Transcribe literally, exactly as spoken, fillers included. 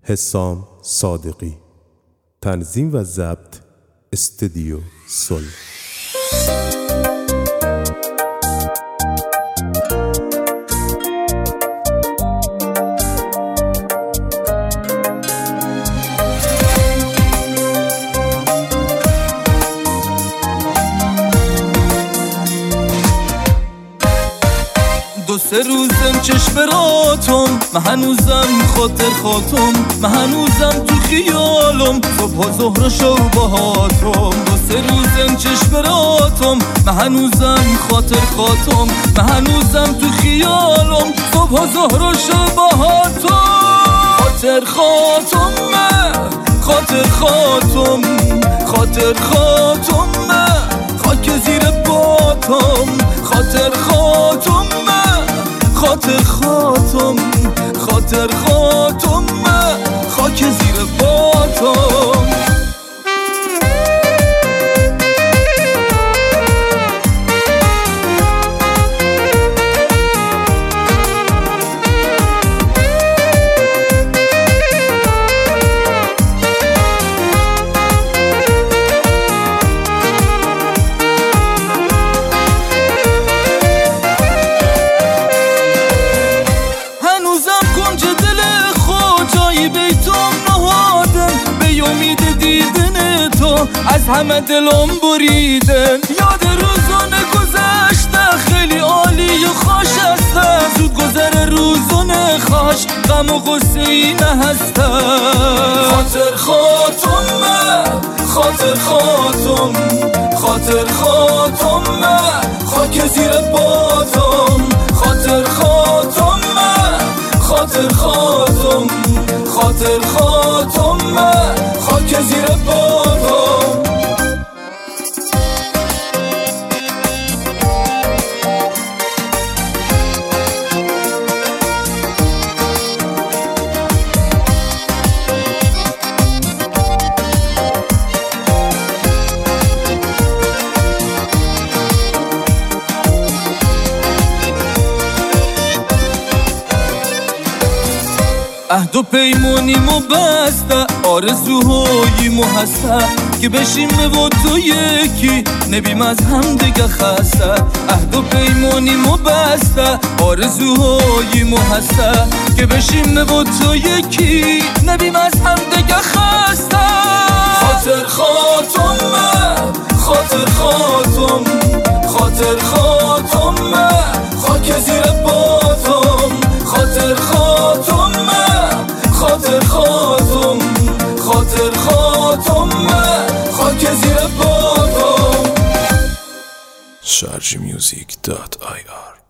حسام صادقی. تنظیم و ضبط استودیو صلح. دو سه روزم چشم راتم، من هنوزم خاطر خاتم، من هنوزم تو خیالم، صبح و ظهر و شبهاتم. دو سه روزم چشم راتم، من هنوزم خاطر خاتم، من هنوزم تو خیالم، صبح و ظهر و شبهاتم. خاطر خاتم خاطر خاتم خاطر خاتم خاک زیر باتم. خاطر خاتم خاطر خاتم خاطر خاتم خاک زیر باتم. امید دیدن تو از همه دلم بریدن. یاد روزان گذشته خیلی عالی و خوش هستم، زود گذر روزان خوش غم و غصه ای نهستم. خاطر خاتم خاطر خاتم خاطر خاتم خاک زیر باتم. خاطر خاتم خاطر خاتم خاطر خاتم خاک زیر باتم. عهد و پیمونیمو بسته، آرزوهاییمو هسته که بشیم و تو یکی نبیم از هم دیگه خسته. عهد و پیمونیمو بسته، آرزوهاییمو هسته که بشیم و تو یکی نبیم از هم دیگه خسته. خاطر خاتم خاطر خاتم خاطر خاتم خاک زیر باتم. خاطر خاتم خاطر خاتم خاطر خاتم خاک زیر باتم. شارژ میوزیک دات آی آر